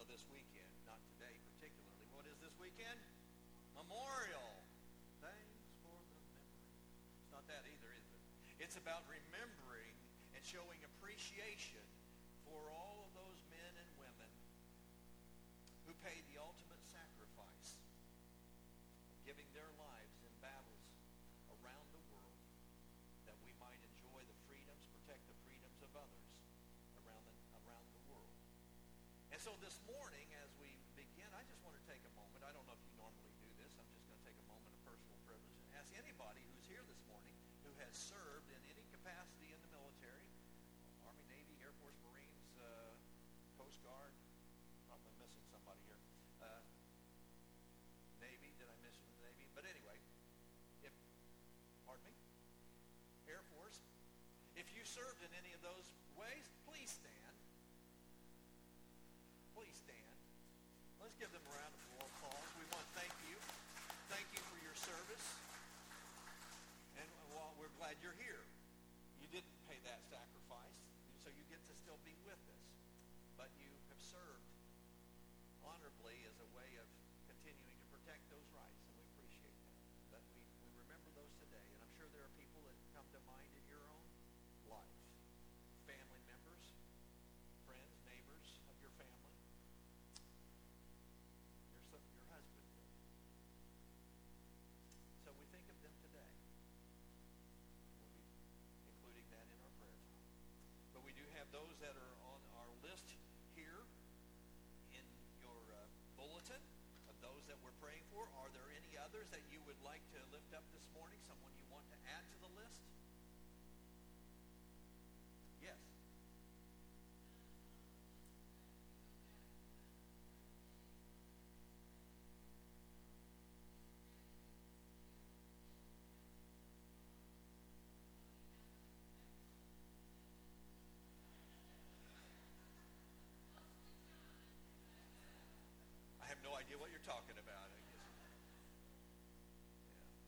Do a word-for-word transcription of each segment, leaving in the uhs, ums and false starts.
this weekend, not today particularly. What is this weekend? Memorial. Thanks for the memory. It's not that either, is it? It's about remembering and showing appreciation for all of those men and women who paid the ultimate sacrifice of giving their lives in battles around the world that we might enjoy the freedoms, protect the freedoms of others around the, around the world. And so this morning, as we begin, I just want to take a moment. I don't know if you normally do this. I'm just going to take a moment of personal privilege and ask anybody who's here this morning who has served in any capacity in the military, Army, Navy, Air Force, Marines, uh, Coast Guard. I'm missing somebody here. Uh, Navy. Did I miss the Navy? But anyway, if, pardon me? Air Force. If you served in any of those ways, please stand. Please stand. Let's give them a round of applause. We want to thank you. Thank you for your service. And while we're glad you're here, you didn't pay that sacrifice, so you get to still be with us. But you have served honorably as a way of continuing to protect those rights, and we appreciate that. But we, we remember those today, and I'm sure there are people that come to mind in your own life. Family members, friends, neighbors of your family. Your, son, your husband did. So we think of them today. We'll be including that in our prayer time. But we do have those that are on our list here in your uh, bulletin of those that we're praying for. Are there any others that you would like to lift up this morning? Someone you want to add to the list? Yes. I have no idea what you're talking about, I guess. Yeah.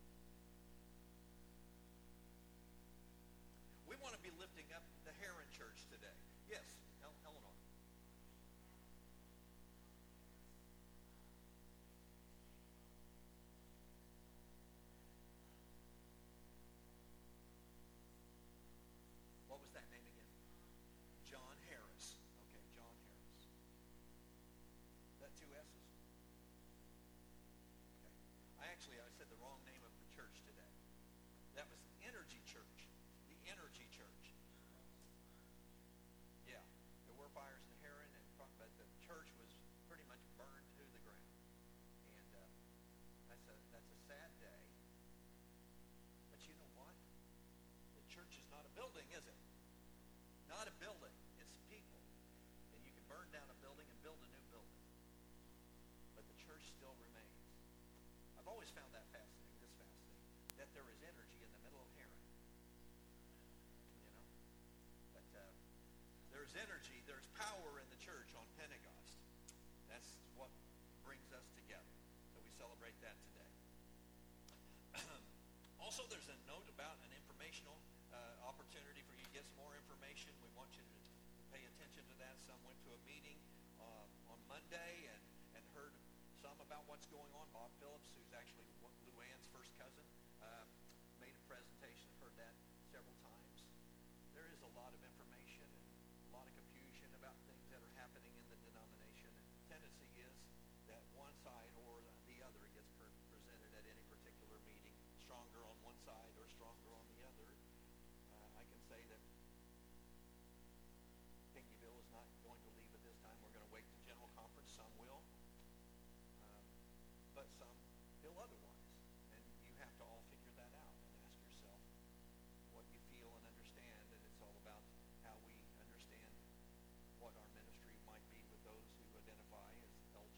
We want to be lifting up the Heron Church today. Yes, El- Eleanor. What was that name again? John Harris. Okay, John Harris. That two S's? Okay. I actually, I said the wrong name of the church today. That was Energy Church. The Energy Church. Yeah. There were fires in Heron, and but the church was pretty much burned to the ground. And uh, that's a that's a sad day. But you know what? The church is not a building, is it? Not a building. It's people. And you can burn down a building and build a new building. But the church still remains. I've always found that fascinating, this fascinating, that there is energy in the middle of Heron. You know? But uh, there's energy, there's power in the church on Pentecost. That's what brings us together. So we celebrate that today. Also, there's a note about an informational uh, opportunity for you to get some more information. We want you to, to pay attention to that. Some went to a meeting uh, on Monday and, and heard some about what's going on. Bob Phillips, who's actually Luann's first cousin, uh, made a presentation. I've heard that several times. There is a lot of information and a lot of confusion about things that are happening in the denomination. And the tendency is that one side or the other gets pre- presented at any particular meeting, stronger on one side or stronger on the other. Uh, I can say that Pinckneyville is not going to leave at this time. We're going to wait to general conference. Some will. Um, but some feel otherwise. And you have to all figure that out and ask yourself what you feel and understand. And it's all about how we understand what our ministry might be with those who identify as L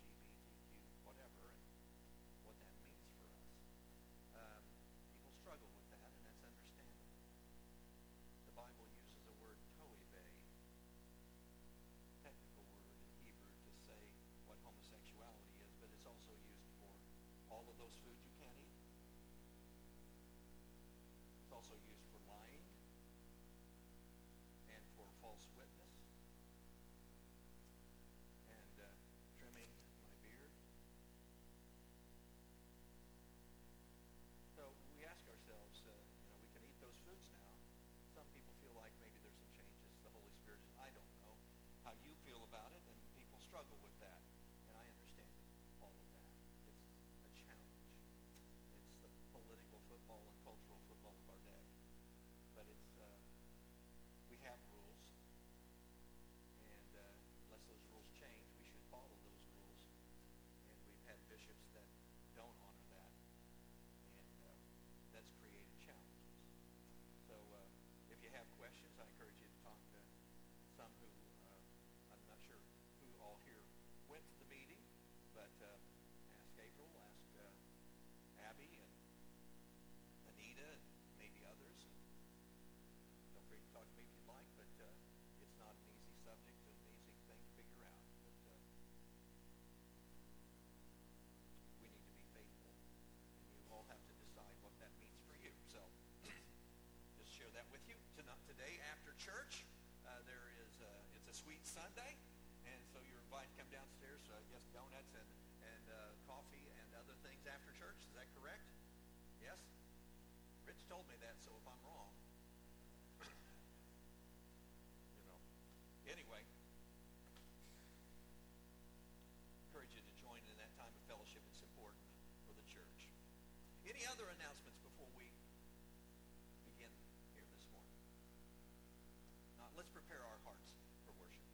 but uh, ask April, ask uh, Abby, and Anita, and maybe others. And feel free to talk to me if you'd like, but uh, it's not an easy subject and an easy thing to figure out. But uh, we need to be faithful, and you all have to decide what that means for you. So just share that with you. Tonight, today after church, uh, there is a, it's a sweet Sunday, and so you're invited to come downstairs. Uh, I guess donuts and and uh, coffee and other things after church. Is that correct? Yes. Rich told me that, so if I'm wrong, you know. Anyway, encourage you to join in that time of fellowship. It's important for the church. Any other announcements before we begin here this morning? Not. Let's prepare our hearts for worship.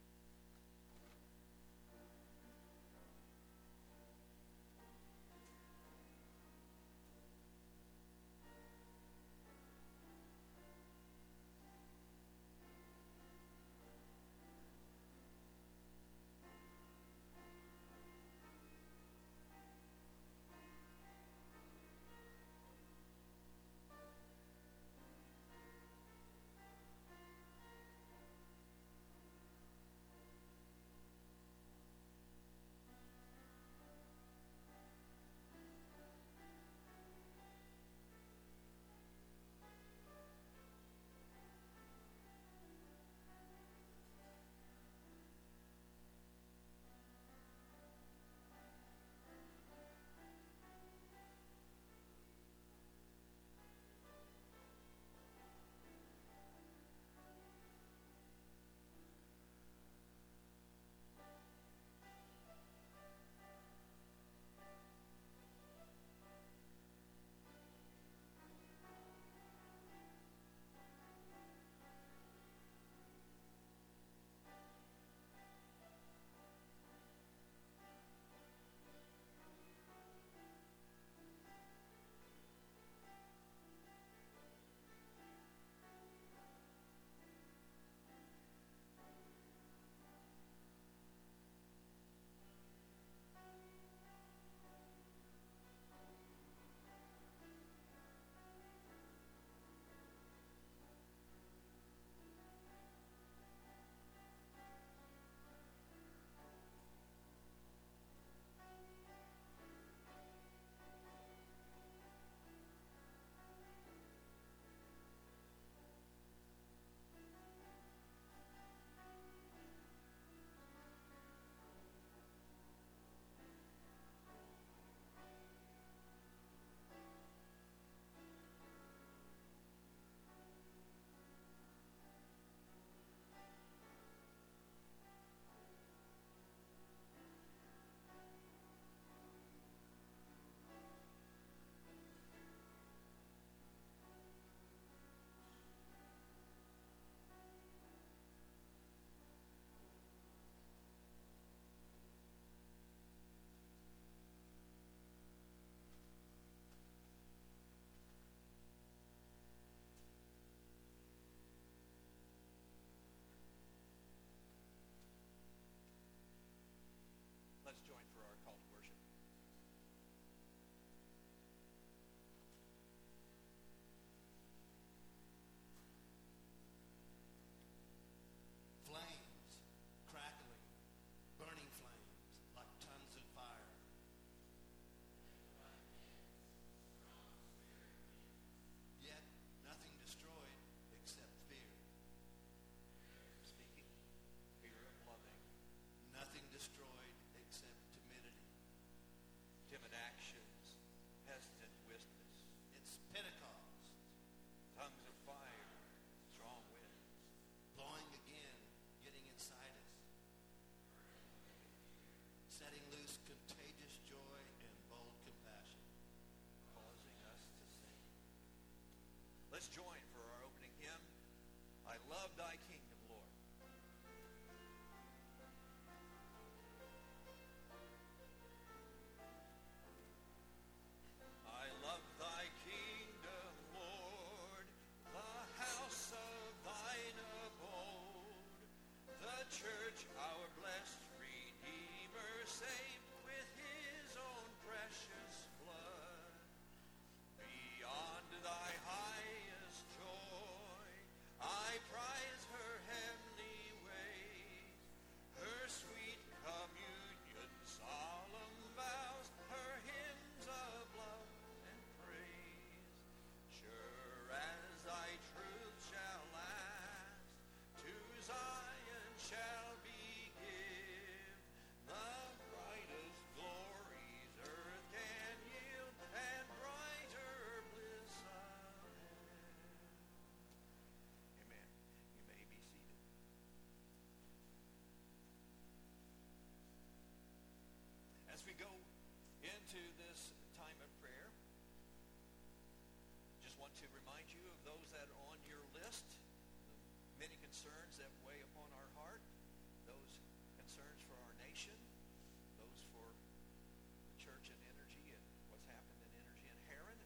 to remind you of those that are on your list, the many concerns that weigh upon our heart, those concerns for our nation, those for the church and energy and what's happened in energy in Heron.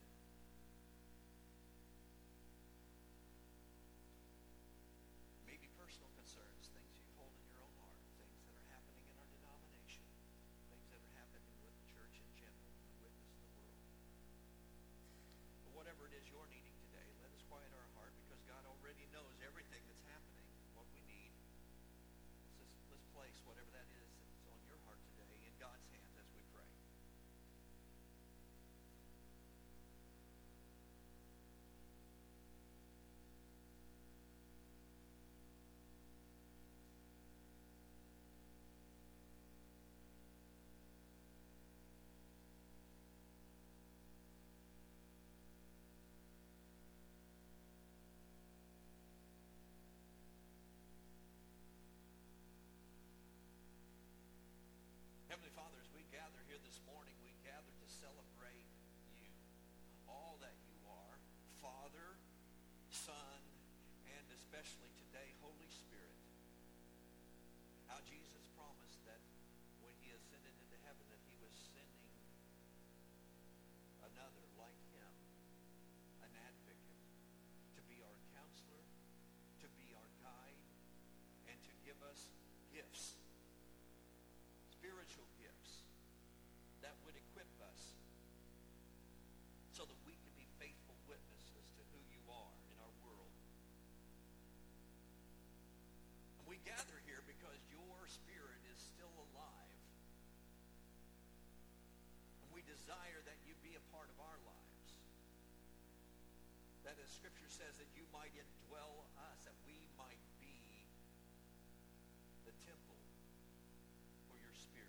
Maybe personal concerns, things you hold in your own heart, things that are happening in our denomination, things that are happening with the church in general, the witness in the world. But whatever it is you're needing today, let us quiet our heart because God already knows everything that's happening, what we need. Let's, just, let's place whatever that is that's on your heart today in God's hands as we pray. Heavenly Father, as we gather here this morning, we gather to celebrate you, all that you are, Father, Son, and especially today, Holy Spirit. How Jesus promised that when he ascended into heaven that he was sending another like him, an advocate, to be our counselor, to be our guide, and to give us gifts, spiritual gifts that would equip us so that we can be faithful witnesses to who you are in our world. And we gather here because your Spirit is still alive. And we desire that you be a part of our lives. That as Scripture says, that you might indwell us, that we might be the temple for your Spirit.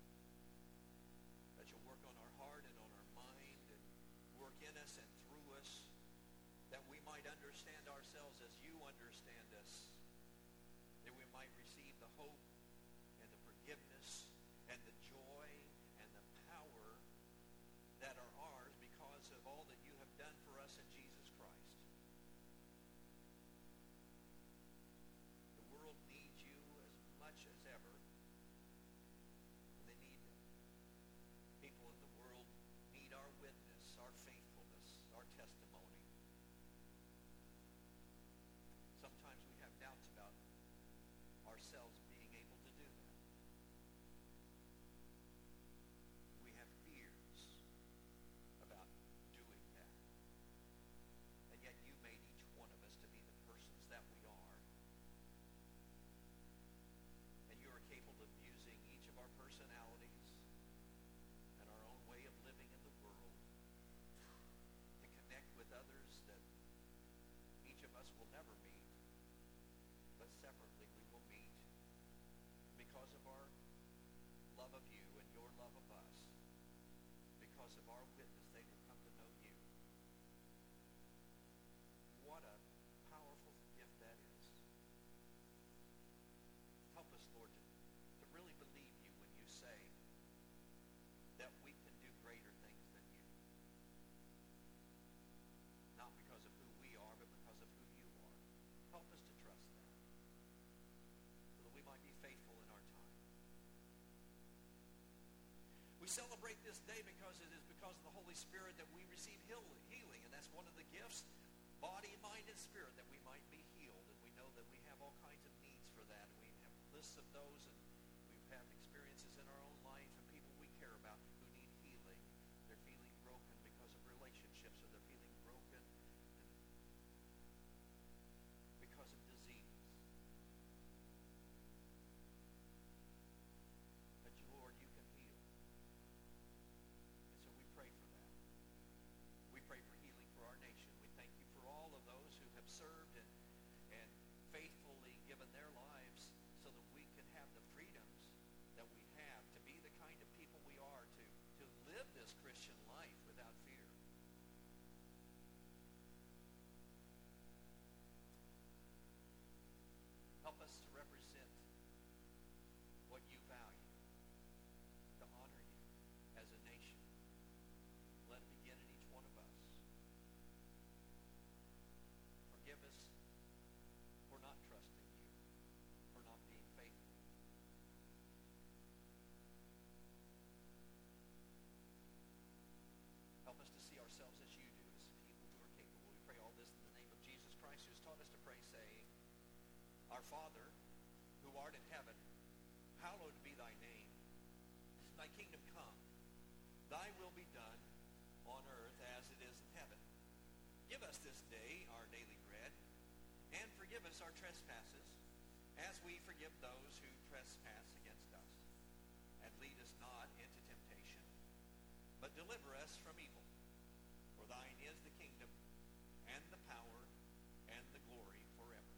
That you'll work on our heart and on our mind and work in us and through us, that we might understand ourselves as you understand us, that we might receive the hope and the forgiveness and the joy and the power that are ours because of all that you have done for us in Jesus Christ. The world needs you as much as ever. They need people in the world need our witness, our faithfulness, our testimony. Sometimes we have doubts about ourselves being able to do that. We have fears about doing that. And yet you made each one of us to be the persons that we are. And you are capable of using each of our personalities and our own way of living in the world to connect with others that each of us will never meet, but separately we will meet because of our love of you and your love of us. Because of our witness, they will come to know you. What a powerful gift that is. Help us, Lord, to, to really believe you when you say that we can do greater things than you. Not because of who we are, but because of who you are. Help us to trust that, so that we might be faithful in our time. We celebrate this day because it is because of the Holy Spirit that we receive healing, and that's one of the gifts, body, mind, and spirit, that we might be healed. And we know that we have all kinds of needs for that, and we have lists of those, and we've had experiences in our own life and people we care about who need healing. They're feeling broken because of relationships, or they're feeling broken because of disease. But you, Lord, you can heal. And so we pray for that. We pray for healing for our nation. We thank you for all of those who have served and, and faithfully given their lives so that we can have the Our Father, who art in heaven, hallowed be thy name. Thy kingdom come. Thy will be done on earth as it is in heaven. Give us this day our daily bread, and forgive us our trespasses, as we forgive those who trespass against us. And lead us not into temptation, but deliver us from evil. For thine is the kingdom, and the power, and the glory forever.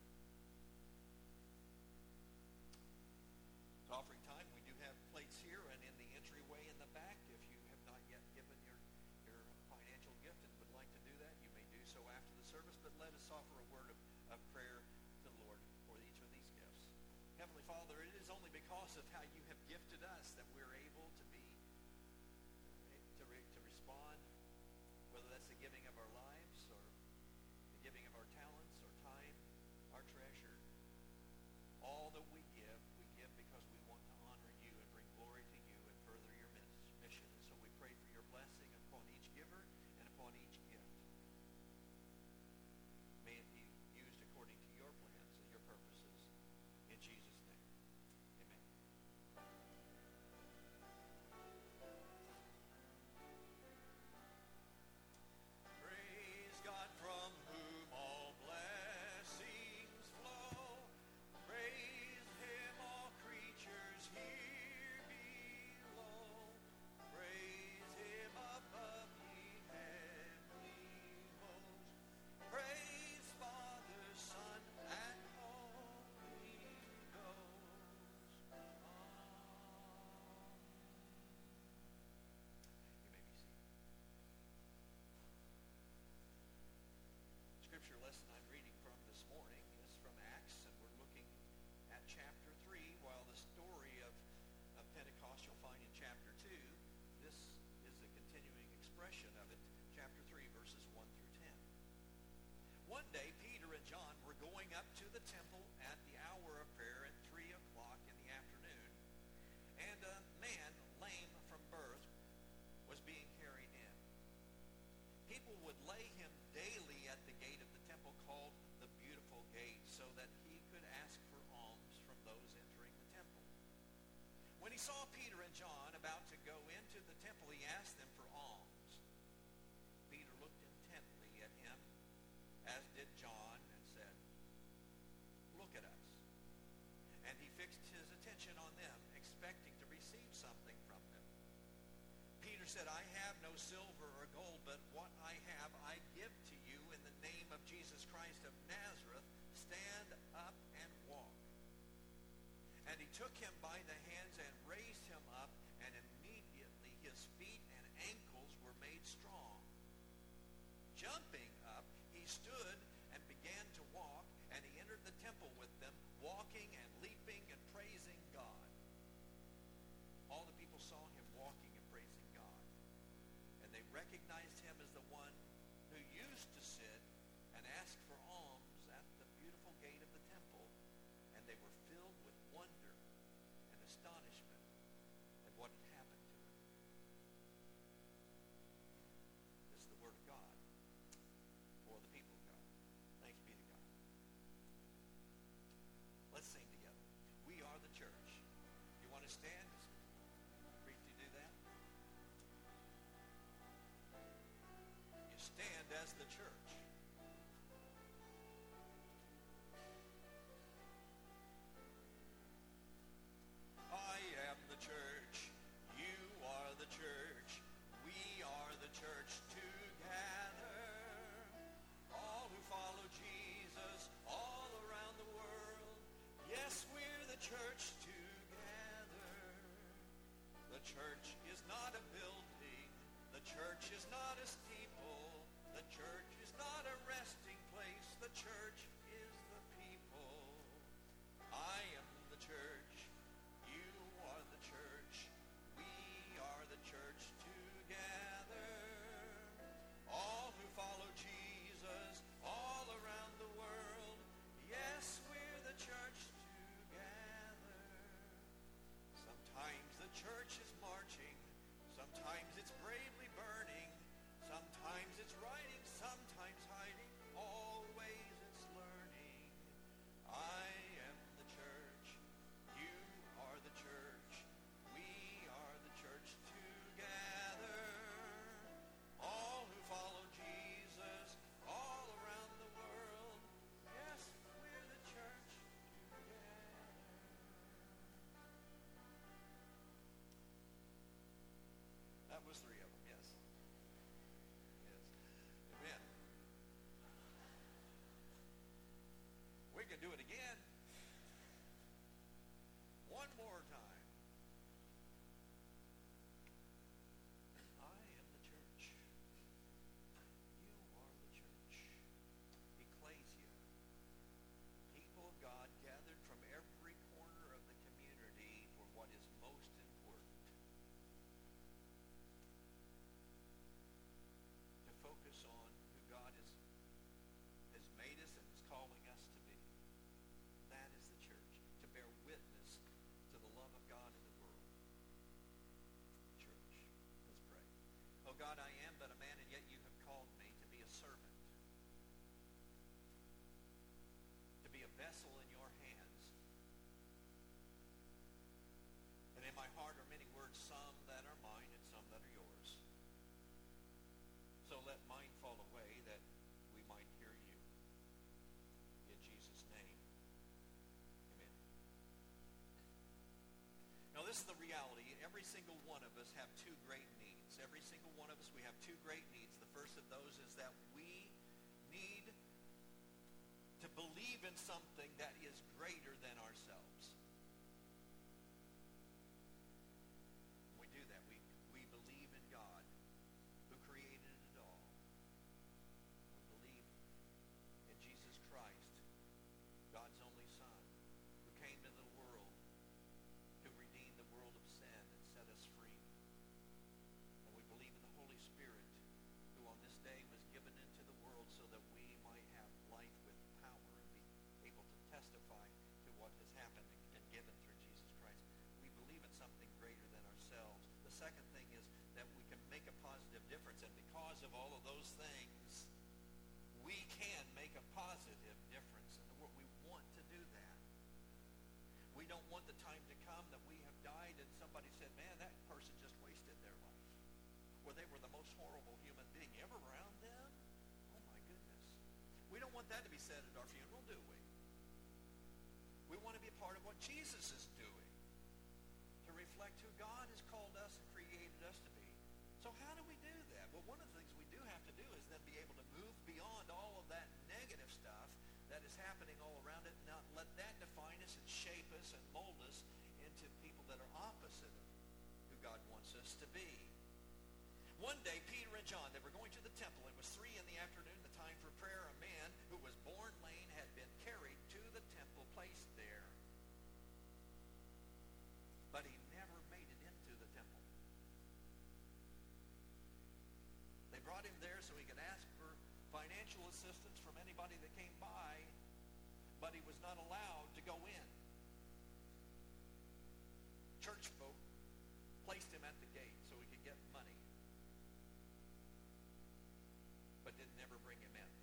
It's offering time. We do have plates here and in the entryway in the back. If you have not yet given your, your financial gift and would like to do that, you may do so after the service. But let us offer a word of, of prayer to the Lord for each of these gifts. Heavenly Father, it is only because of how you have gifted us that we're able to be, to, re, to respond, whether that's the giving of our lives or the giving of our talents or time, our treasure. All that we give, we give because we want to honor you and bring glory to you and further your mission. And so we pray for your blessing upon each giver and upon each gift. May it be used according to your plans and your purposes. In Jesus' name, amen. Praise God from whom all blessings flow. Praise him, all creatures here below. Praise him above, ye heavenly hosts. Praise Father, Son, and Holy Ghost. You may be seated. Scripture lesson I'm reading from this morning is from Acts, and we're looking at chapter three, while the story of, of Pentecost you'll find in chapter two. This is a continuing expression of it, chapter three, verses one through ten. One day, Peter and John were going up to the temple at the hour of prayer at three o'clock in the afternoon, and a man lame from birth was being carried in. People would lay him daily at the gate of the temple called the Beautiful Gate, so that he could ask for alms from those entering the temple. When he saw Peter and John about to go into the temple, he asked them for alms. Peter looked intently at him, as did John, and said, "Look at us." And he fixed his attention on them, expecting to receive something from them. Peter said, "I have no silver or gold, but what I have I give to you in the name of Jesus Christ of Nazareth. Stand up and walk." And he took him by the hands and raised him up, and immediately his feet and ankles were made strong. Jumping up, he stood and began to walk, and he entered the temple with them, walking and leaping and praising God. All the people saw him walking and praising God, and they recognized him as the one who used to sit and ask for alms at the beautiful gate of the temple, and they were filled with wonder and astonishment at what had happened to him. This is the word of God for the people of God. Thanks be to God. Let's sing together. We are the church. You want to stand? Briefly do that. You stand as the church. I am the church. You are the church. We are the church together. All who follow Jesus all around the world. Yes, we're the church together. The church is not a building. The church is not a steeple. The church is not a resting place. The church is the people. I am the church. You are the church. We are the church together. All who follow Jesus all around the world. Yes, we're the church together. Sometimes the church is marching. Sometimes it's bravely burning. Sometimes it's riding. Sometimes hiding. Always it's vessel in your hands. And in my heart are many words, some that are mine and some that are yours. So let mine fall away that we might hear you. In Jesus' name, amen. Now this is the reality. Every single one of us have two great needs. Every single one of us, we have two great needs. The first of those is that we need to believe in something that is greater than ourselves. When we do that, we, we believe in God who created it all. We believe in Jesus Christ, God's only Son, who came into the world to redeem the world of sin and set us free. And we believe in the Holy Spirit, who on this day was given into the world so that we might have life with power and be able to testify to what has happened and been given through Jesus Christ. We believe in something greater than ourselves. The second thing is that we can make a positive difference, and because of all of those things, we can make a positive difference in the world. We want to do that. We don't want the time to come that we have died and somebody said, man, that person just wasted their life. Or they were the most horrible human being. You ever around them? Oh my goodness. We don't want that to be said at our funeral, do we? We want to be a part of what Jesus is doing, to reflect who God has called us and created us to be. So how do we do that? Well, one of the things we do have to do is then be able to move beyond all of that negative stuff that is happening all around it, and not let that define us and shape us and mold us into people that are opposite of who God wants us to be. One day, Peter and John, they were going to the temple. It was three in the afternoon, the time for prayer. A man who was born lame had been carried to the temple, placed there. But he never made it into the temple. They brought him there so he could ask for financial assistance from anybody that came by, but he was not allowed to go in. Church folk placed him at the gate so he could get money, but didn't ever bring him in.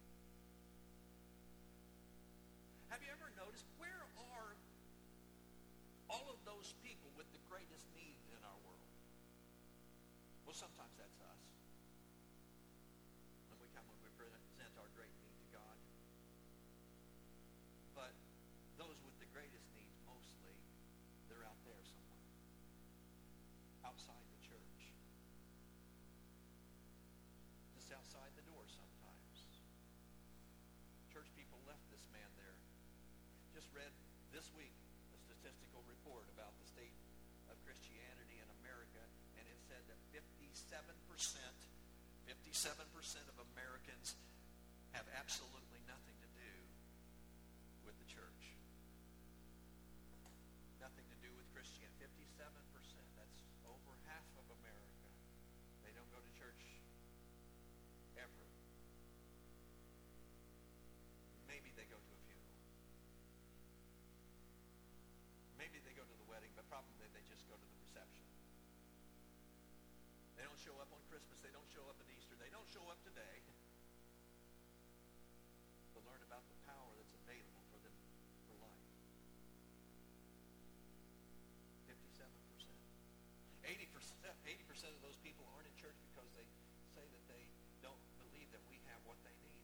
Have you ever noticed, where are all of those people with the greatest need in our world? Well, sometimes that's us. When we come, when we present our great need to God. But those with the greatest needs, mostly, they're out there somewhere. Outside the church. Just outside the door sometimes. Church people left this man there. Just read this week a statistical report about the state of Christianity in America, and it said that fifty-seven percent, fifty-seven percent of Americans have absolutely nothing to do with the church. Nothing to do with Christianity. fifty-seven percent. That's over half of America. They don't go to church ever. Maybe they go to a funeral. Maybe they go to the wedding, but probably they just go to the reception. They don't show up on Christmas. They don't show up at Easter. They don't show up today to learn about the power that's available for them for life. fifty-seven percent. eighty percent, eighty percent of those people aren't in church because they say that they don't believe that we have what they need.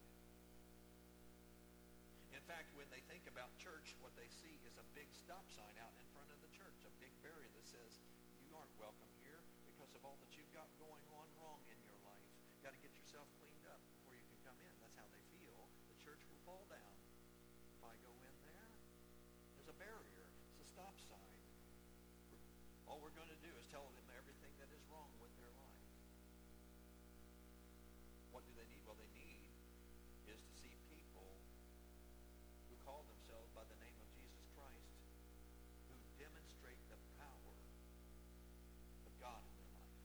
In fact, when they think about church, what they see is a big stop sign out in front of the church, a big barrier that says, you aren't welcome here because of all that you've got going on wrong in your life. You've got to get yourself cleaned up before you can come in. That's how they feel. The church will fall down. If I go in there, there's a barrier. It's a stop sign. All we're going to do is tell them everything that is wrong with their life. What do they need? Well, they need is to see people who call themselves by the name of Jesus Christ, who demonstrate the power of God in their life,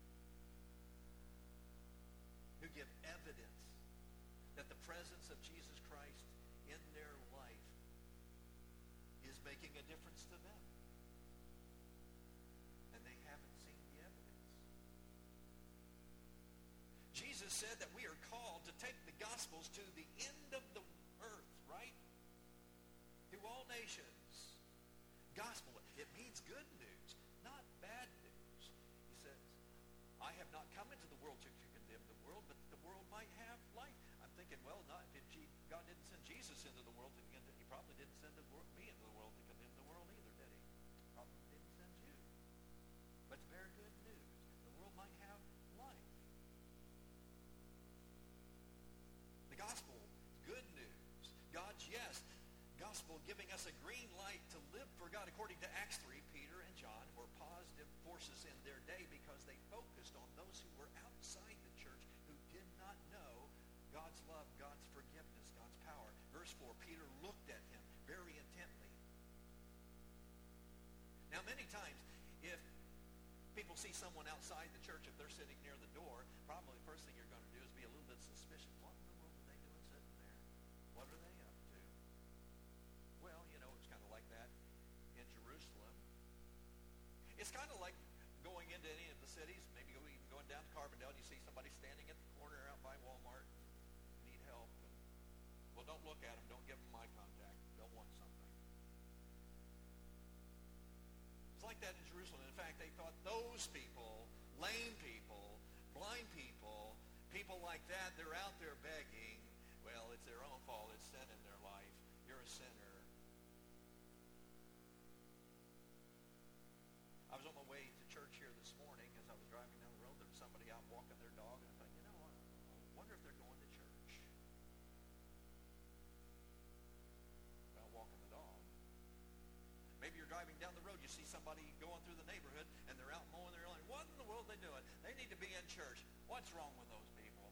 who give evidence that the presence of Jesus Christ in their life is making a difference to them, and they haven't seen the evidence. Jesus said that we are called to take the Gospels to the end of the earth, right? all nations. Gospel, it means good news, not bad news. He says, I have not come into the world to, to condemn the world, but the world might have life. I'm thinking, well, not, did G, God didn't send Jesus into the world to condemn. He probably didn't send the world, me into the world to condemn the world either, did he? Probably didn't send you. But it's very good news. The world might have life. The gospel, good news. God's yes. Gospel giving us a green light to live for God. According to Acts three, Peter and John were positive forces in their day because they focused on those who were outside the church who did not know God's love, God's forgiveness, God's power. Verse four, Peter looked at him very intently. Now, many times, if people see someone outside the church, if they're sitting near the door, probably the first thing you're going to do is be a little bit suspicious. What in the world are they doing sitting there? What are they up to? Well, you know, it's kind of like that in Jerusalem. It's kind of like going into any of the cities, maybe even going down to Carbondale, you see somebody standing at the corner out by Walmart, need help. And, well, don't look at them. Don't give them eye contact. They'll want something. It's like that in Jerusalem. In fact, they thought those people, lame people, blind people, people like that, they're out there begging. Well, it's their own fault. It's sin in their life. You're a sinner. I was on my way to church here this morning. As I was driving down the road, there was somebody out walking their dog, and I thought, you know, I, I wonder if they're going to church. Well, walking the dog. Maybe you're driving down the road, you see somebody going through the neighborhood, and they're out mowing their lawn. What in the world are they doing? They need to be in church. What's wrong with those people?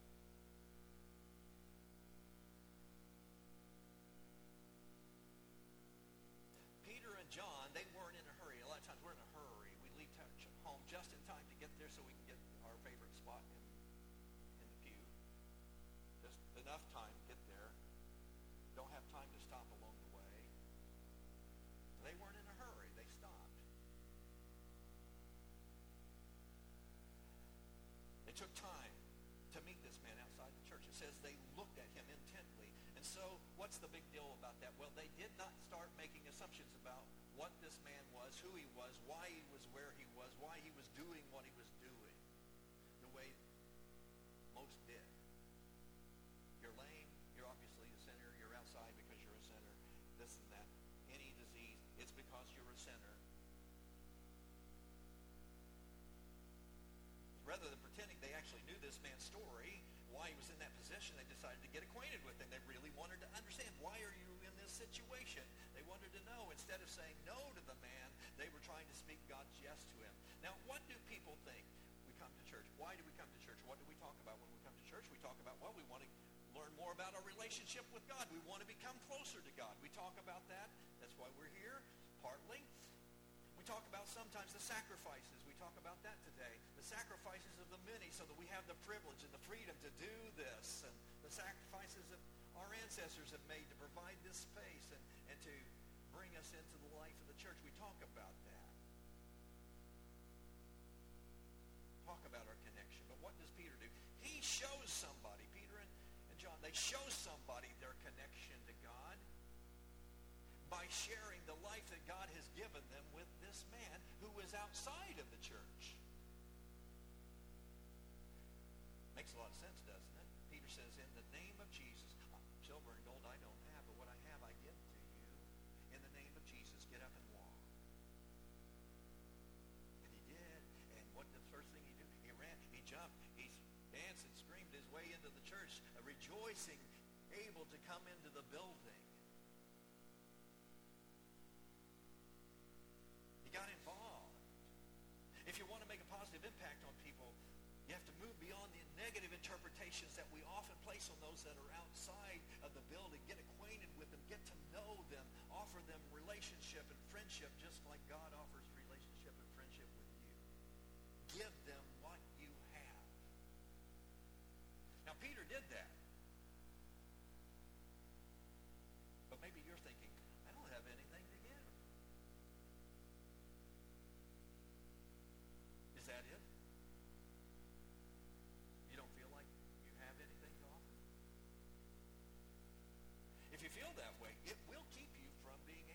Peter and John, they weren't in a hurry. A lot of times we're in a hurry. We leave church home just in time to get there so we can get our favorite spot in, in the pew. Just enough time to get there. Don't have time to stop along the way. They weren't in a hurry. They stopped. They took time to meet this man outside the church. It says they looked at him intently. And so what's the big deal about that? Well, they did not start making assumptions about what this man was, who he was, why he was where he was, why he was doing what he was doing, the way most did. You're lame. You're obviously a sinner. You're outside because you're a sinner. This and that. Any disease, it's because you're a sinner. Rather than pretending they actually knew this man's story, why he was in that position, they decided to get acquainted with him. They really wanted to understand, why are you in this situation? They wanted to know. Instead of saying no to the man, they were trying to speak God's yes to him. Now, what do people think? We come to church. Why do we come to church? What do we talk about when we come to church? We talk about, well, we want to learn more about our relationship with God. We want to become closer to God. We talk about that. That's why we're here, partly. We talk about sometimes the sacrifices. We talk about that today. The sacrifices of the many so that we have the privilege and the freedom to do this. And the sacrifices that our ancestors have made to provide this space and, and to bring us into the life of the church. We talk about that. Talk about our connection. But what does Peter do? He shows somebody, Peter and, and John, they show somebody their connection to God by sharing the life that God has given them with this man who is outside of the church. Makes a lot of sense, doesn't it? Peter says, in the name of Jesus, silver and gold I don't have, but what I have I give to you. In the name of Jesus, get up and walk. And he did. And what the first thing he did? He ran, he jumped, he danced and screamed his way into the church, rejoicing, able to come into the building. He got involved. If you want to make a positive impact on people, you have to move beyond the negative interpretations that we often place on those that are outside of the building. Get acquainted with them. Get to know them. Offer them relationship and friendship just like God offers relationship and friendship with you. Give them what you have. Now, Peter did that. But maybe you're thinking, I don't have anything to give. Is that it? You don't feel like you have anything to offer? If you feel that way, it will keep you from being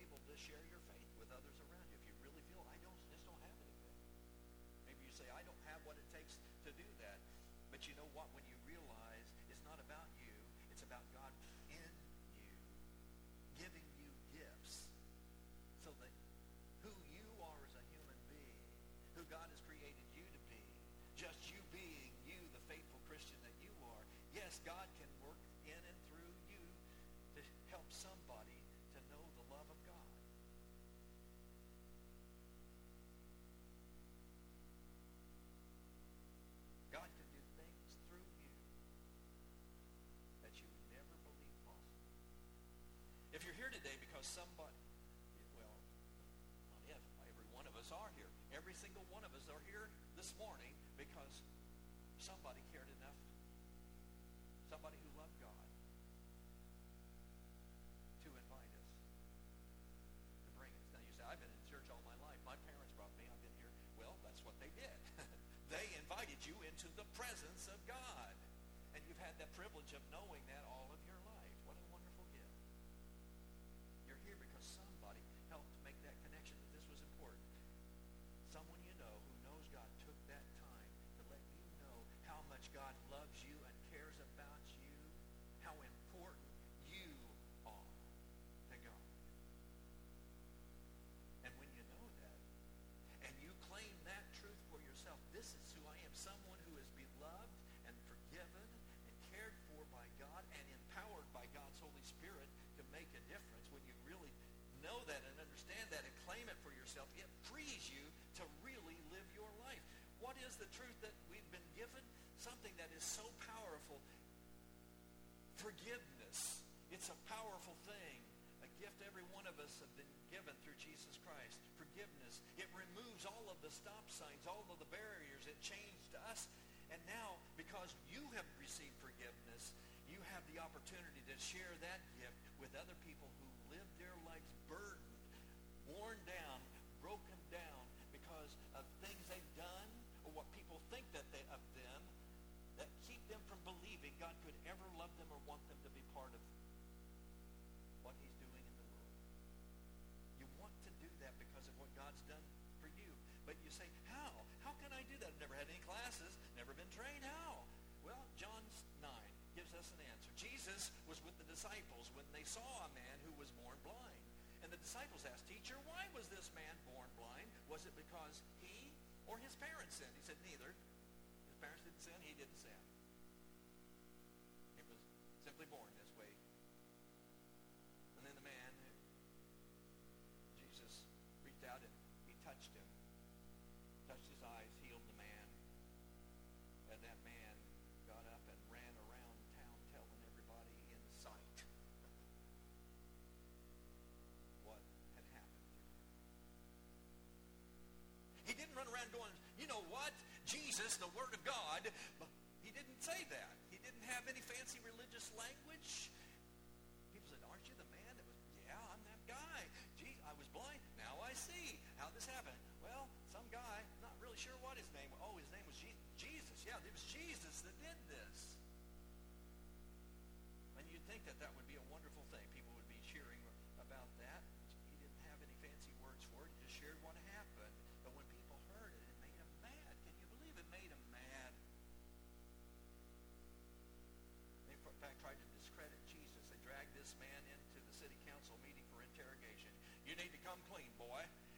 say, I don't have what it takes to do that. But you know what? When you realize it's not about you, it's about God in you, giving you gifts so that who you are as a human being, who God has created you to be, just you being you, the faithful Christian that you are, yes, God can work in and through you to help somebody to know the love of God. God can do things through you that you would never believe possible. If you're here today because somebody, well, not if, every one of us are here. Every single one of us are here this morning because somebody cared enough, somebody who loved God, to invite us, to bring us. Now you say, I've been in church all my life. My parents brought me. I've been here. Well, that's what they did. They invited you into the presence of God. And you've had that privilege of knowing that all of your life. What a wonderful gift. You're here because somebody helped make that connection, that this was important. Someone you know who knows God took that time to let you know how much God loves you and cares about you, how important you are to God. And when you know that, and you claim that truth for yourself, this is who I am, someone who is beloved and forgiven and cared for by God and empowered by God's Holy Spirit to make a difference. When you really know that and understand that and claim it for yourself, it frees you to really live your life. What is the truth that we've been given? Something that is so powerful. Forgiveness. It's a powerful thing. A gift every one of us have been given through Jesus Christ. Forgiveness. It removes all of the stop signs, all of the barriers. It changed us. And now, because you have received forgiveness, you have the opportunity to share that gift with other people who live their lives burdened, worn down, broken down because of things they've done or what people think that they of them that keep them from believing God could ever love them or want them to be part of what he's doing in the world. You want to do that because of what God's done for you. But you say, how? How can I do that? I've never had any classes, never been trained. How? Well, John nine gives us an answer. Jesus was with the disciples when they saw a man who was born blind. And the disciples asked, Teacher, why was this man born blind? Was it because he or his parents sinned? He said, neither. His parents didn't sin, he didn't sin. He was simply born this way. And then the man, Jesus reached out and he touched him. Touched his eyes, healed the man. And that man got up and ran around town telling everybody in sight what had happened to him. He didn't run around going, you know what, Jesus, the Word of God. But he didn't say that. He didn't have any fancy religious language. People said, aren't you the man that was, yeah, I'm that guy. Gee, I was blind, now I see. How this happened? Well, some guy, not really sure what his name was. Oh, his name was Je- Jesus. Yeah, it was Jesus that did this. And you'd think that that would be a wonderful thing. People would be cheering about that. He didn't have any fancy words for it. He just shared what happened. But when people heard it, it made them mad. Can you believe it made them mad? They, in fact, tried to discredit Jesus. They dragged this man into the city council meeting for interrogation. You need to come clean, boy.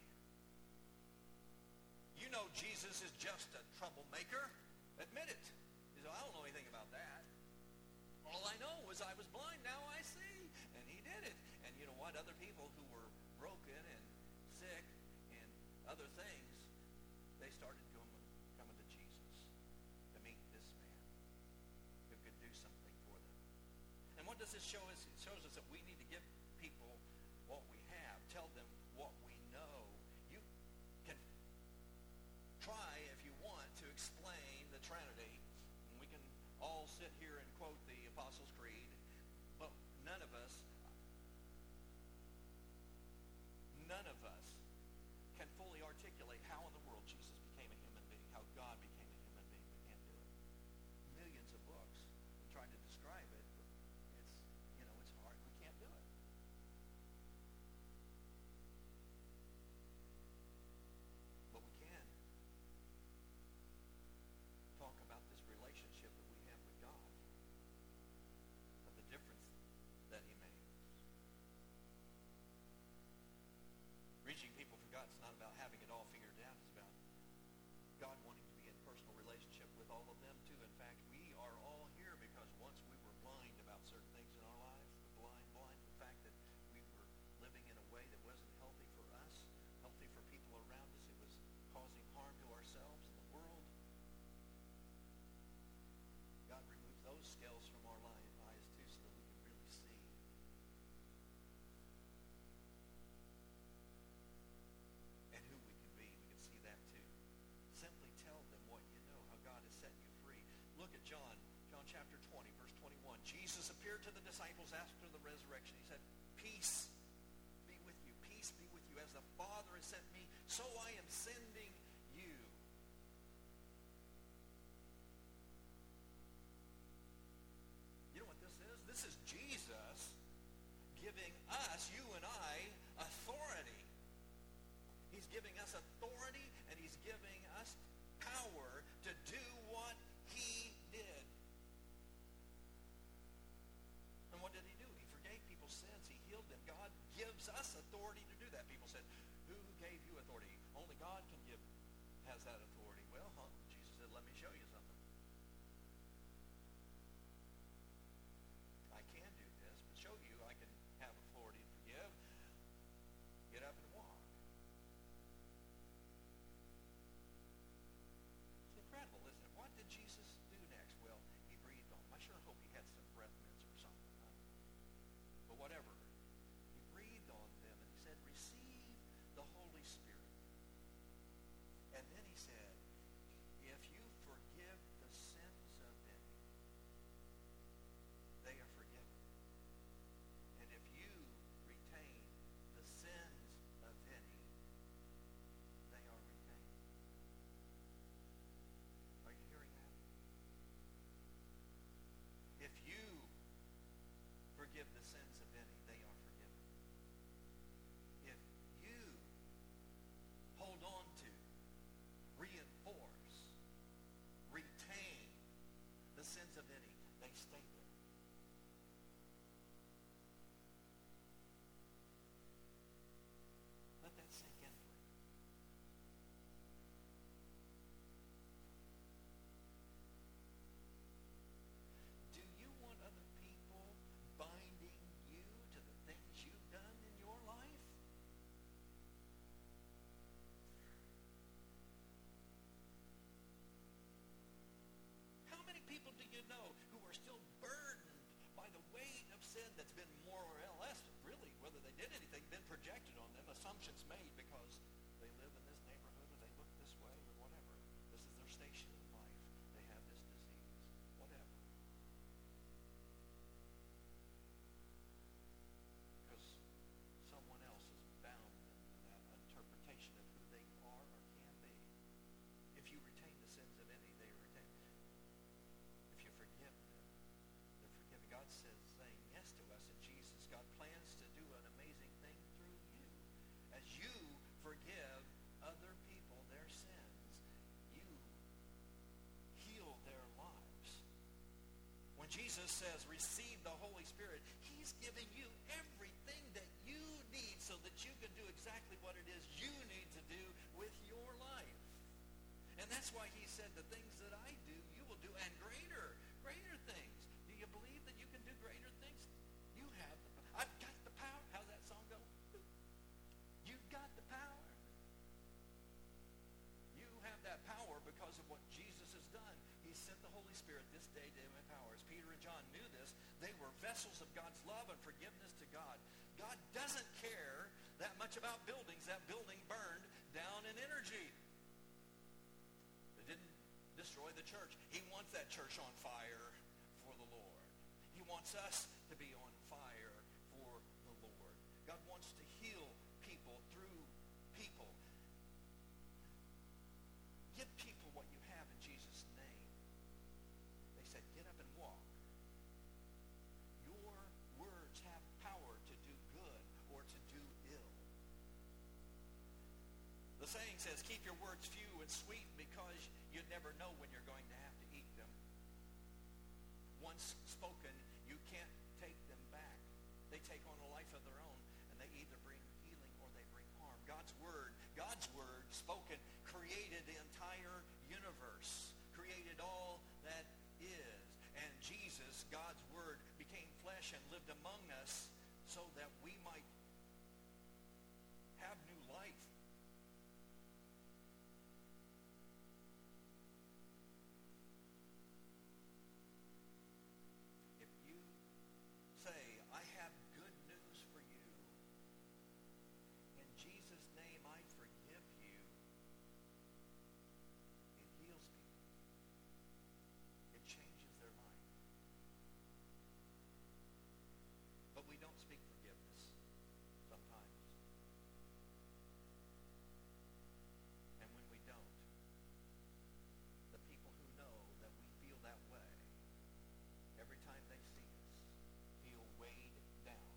You know Jesus is just a troublemaker. Admit it. He said, I don't know anything about that. All I know was I was blind, now I see. And he did it. And you know what? Other people who were broken and sick and other things, they started coming, coming to Jesus to meet this man who could do something for them. And what does this show us? It shows us that we need to give people what we have. Tell them what we know. You can try, if you want, to explain the Trinity. And we can all sit here and quote the Apostles' Creed, but none of us, none of us can fully articulate how in the world Jesus became a human being, how God became a human being. We can't do it. Millions of books trying to describe it, but it's, you know, it's hard. We can't do it. with all of them too. In fact, we are all here because once we were blind about certain things in our lives, the blind, blind, the fact that we were living in a way that wasn't healthy for us, healthy for people around us. It was causing harm to ourselves and the world. God removed those scales from our eyes too so that we can really see. And who we can be. We can see that too. Simply tell them what you know, how God has set you free. Look at John, John chapter twenty, verse twenty-one. Jesus appeared to the disciples after the resurrection. He said, peace be with you. Peace be with you. As the Father has sent me, so I am sending you. You know what this is? This is Jesus giving us, you and I, authority. He's giving us authority, and he's giving us power to do what he did. And what did he do? He forgave people's sins. He healed them. God gives us authority to do that. People said, who gave you authority? Only God can give, has that authority. Well, huh? Jesus said, let me show you something. I can do this, but show you I can have authority to forgive. Get up and walk. It's incredible, isn't it? What did Jesus do next? Well, he breathed on them. I sure hope he had some breath mints or something. Huh? But whatever. He breathed on them and he said, receive the Holy Spirit. And then he said, if you forgive the sins of any, they are forgiven. And if you retain the sins of any, they are retained. Are you hearing that? If you forgive the sins of any, they are forgiven. If you hold on to, reinforce, retain the sins of any, they stay there. Let that sink in for you. Do you want other people binding you to the things you've done in your life? How many people do you know who are still burdened by the weight of sin that's been more or less, really, whether they did anything, been projected on them, assumptions made because they live in this neighborhood or they look this way or whatever. This is their station in life. They have this disease, whatever. Because someone else has bound them to that interpretation of who they are or can be. If you retain the sins of any, they are retained. If you forgive them, they're forgiven. God says, saying yes to us in Jesus. God plans to do an amazing thing through you. As you forgive other people their sins, you heal their lives. When Jesus says, receive the Holy Spirit, he's giving you everything that you need so that you can do exactly what it is you need to do with your life. And that's why he said, the things that I do, you will do, and greater, greater things. Do you believe that you can do greater things? You have the power. I've got the power. How's that song go? You've got the power. You have that power because of what Jesus has done. He sent the Holy Spirit this day to empower us. Peter and John knew this. They were vessels of God's love and forgiveness to God. God doesn't care that much about buildings. That building burned down in energy. It didn't destroy the church. He wants that church on fire for the Lord. He wants us to be on fire for the Lord. God wants to heal people through people. Give people what you have in Jesus' name. They said, get up and walk. Your words have power to do good or to do ill. The saying says, keep your words few and sweet because you never know when you're going to have to eat them. Once spoken, you can't take them back. They take on a life of their own, and they either bring healing or they bring harm. God's word, God's word spoken, created the entire universe, created all God's word, became flesh and lived among us so that we might have new life. If you say, I have good news for you, in Jesus' name I forgive you, it heals people. It changes their life. But we don't speak forgiveness sometimes. And when we don't, the people who know that we feel that way, every time they see us, feel weighed down.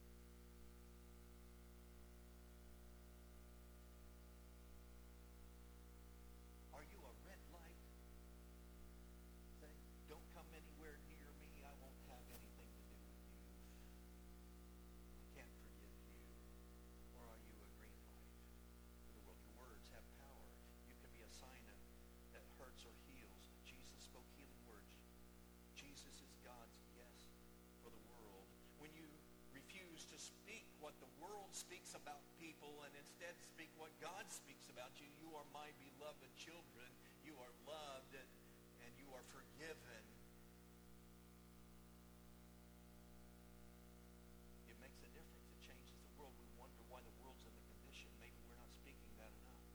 Are you a red light? Say, don't come anywhere near me. I won't have anything to do with you. I can't forgive you. Or are you a green light for the world? Your words have power. You can be a sign of that hurts or heals. Jesus spoke healing words. Jesus is God's yes for the world. When you refuse to speak what the world speaks about people and instead speak what God speaks about you, you are my beloved children. You are loved and, and you are forgiven. It makes a difference. It changes the world. We wonder why the world's in the condition. Maybe we're not speaking that enough.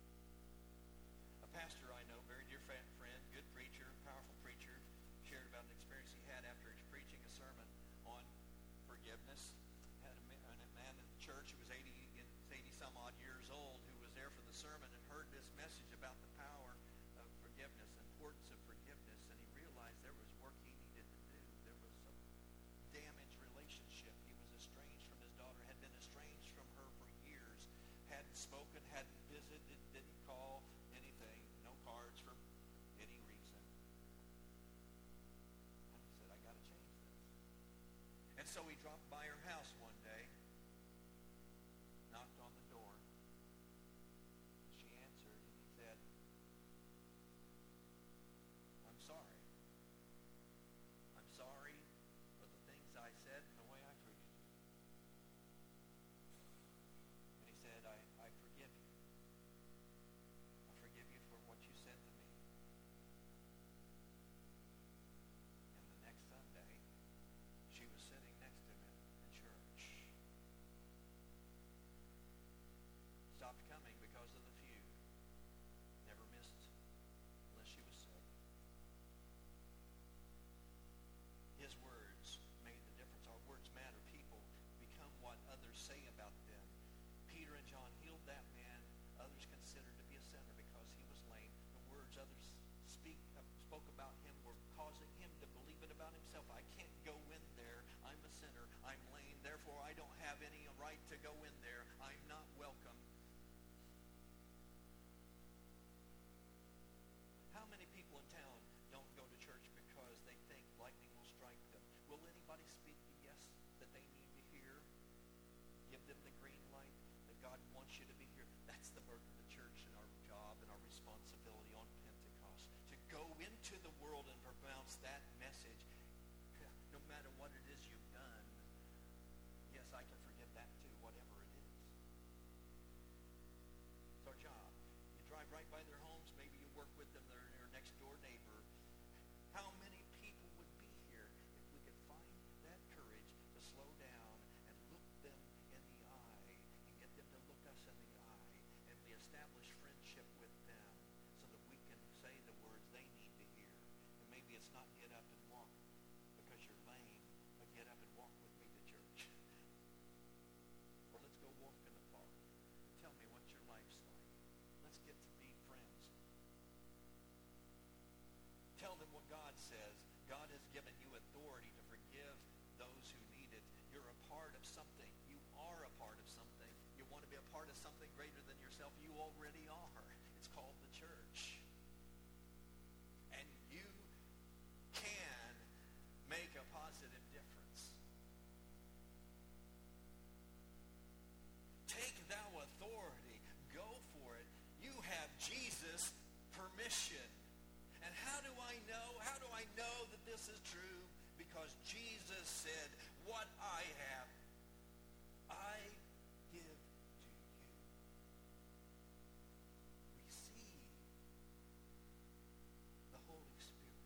A pastor I know, very dear friend, good preacher, powerful preacher, shared about an experience he had after preaching a sermon on forgiveness. Had a man, a man in the church who was eighty, eighty some odd years old who was there for the sermon and heard this message about the power of forgiveness, importance of forgiveness, and he realized there was work he needed to do. There was some damaged relationship. He was estranged from his daughter, had been estranged from her for years, hadn't spoken, hadn't visited, didn't call, anything, no cards for any reason. And he said, I got to change this. And so he dropped by her house one day, knocked on the door. She answered, and he said, I'm sorry. I'm sorry for the things I said and the way I treated you. And he said, I, I forgive you. I forgive you for what you said to me. And the next Sunday, she was sitting next to him in church. Stopped coming because of the feud. Never missed unless she was sick. His words made the difference. Our words matter. People become what others say about them. Peter and John healed that man others considered to be a sinner because he was lame. The words others speak uh, spoke about him were causing him to believe it about himself. I can't go in there. I'm a sinner. I'm lame. Therefore, I don't have any right to go in there. I'm not welcome. How many people in town don't go to church because they think lightning will strike them? Will anybody speak the yes that they need to hear? Give them the green light that God wants you to be here. That's the birth of the church and our job and our responsibility on Pentecost. To go into the world and pronounce that message, no matter what it is you've done. Yes, I can forgive that too, whatever it is. It's our job. You drive right by their homes, maybe you work with them, they're your next door neighbor. How many people would be here if we could find that courage to slow down and look them in the eye and get them to look us in the eye, and we establish friendship with them so that we can say the words they need to hear. And maybe it's not get up and walk because you're lame, but get up and walk with me to church. Or let's go walk in the park. Tell me what your life's like. Let's get to be friends. Tell them what God says. God has given you authority to forgive those who need it. You're a part of something. You are a part of something. You want to be a part of something greater than yourself. You already are. It's called the church. And you can make a positive difference. Take thou authority. Go for it. You have Jesus' permission. And how do I know? How do I know that this is true? because Jesus said, what I have, I give to you. Receive the Holy Spirit.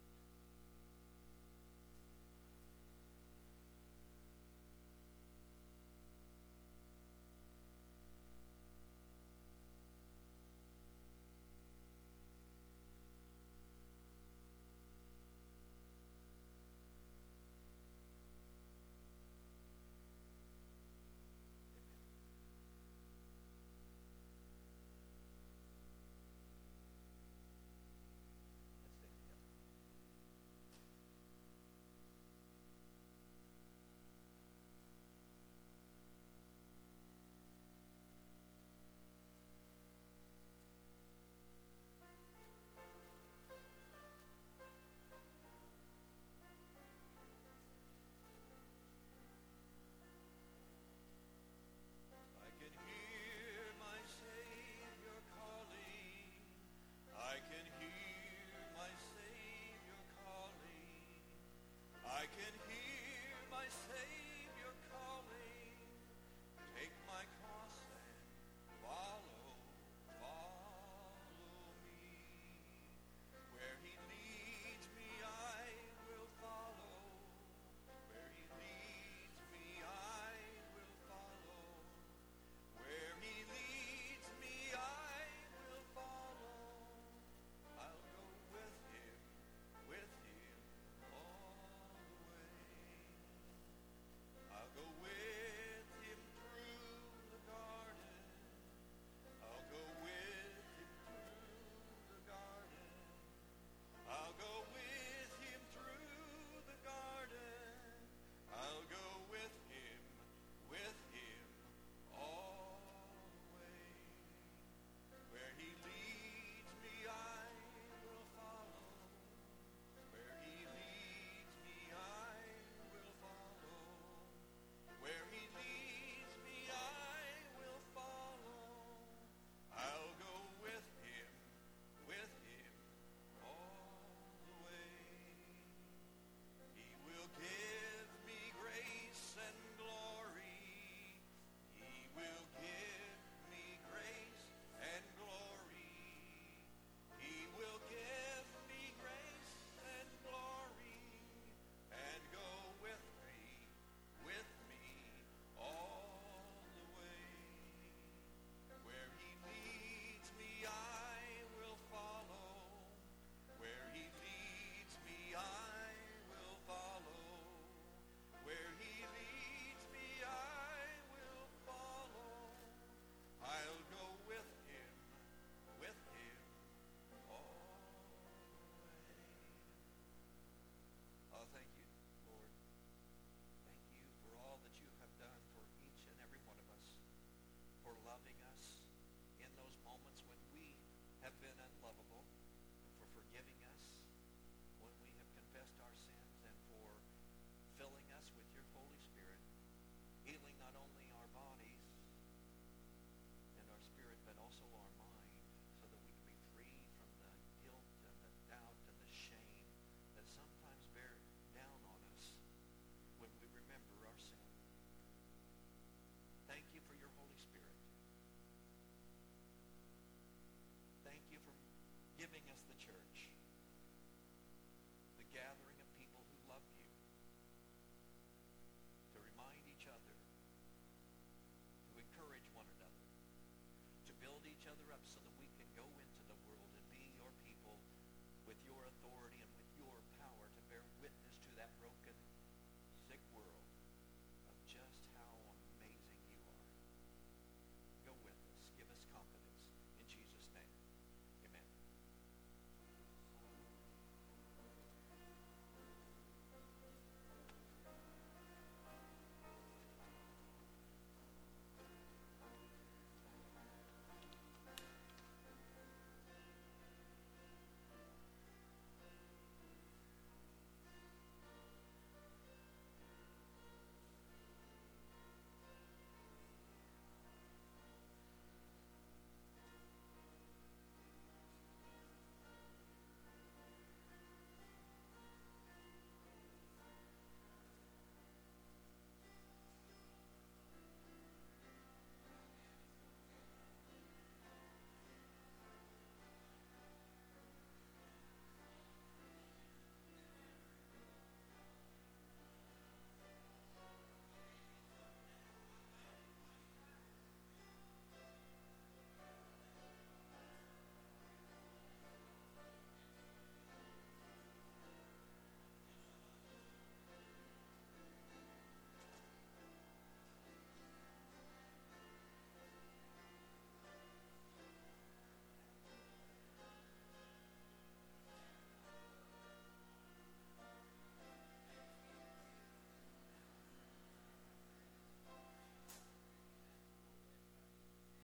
Each other up so that we can go into the world and be your people with your authority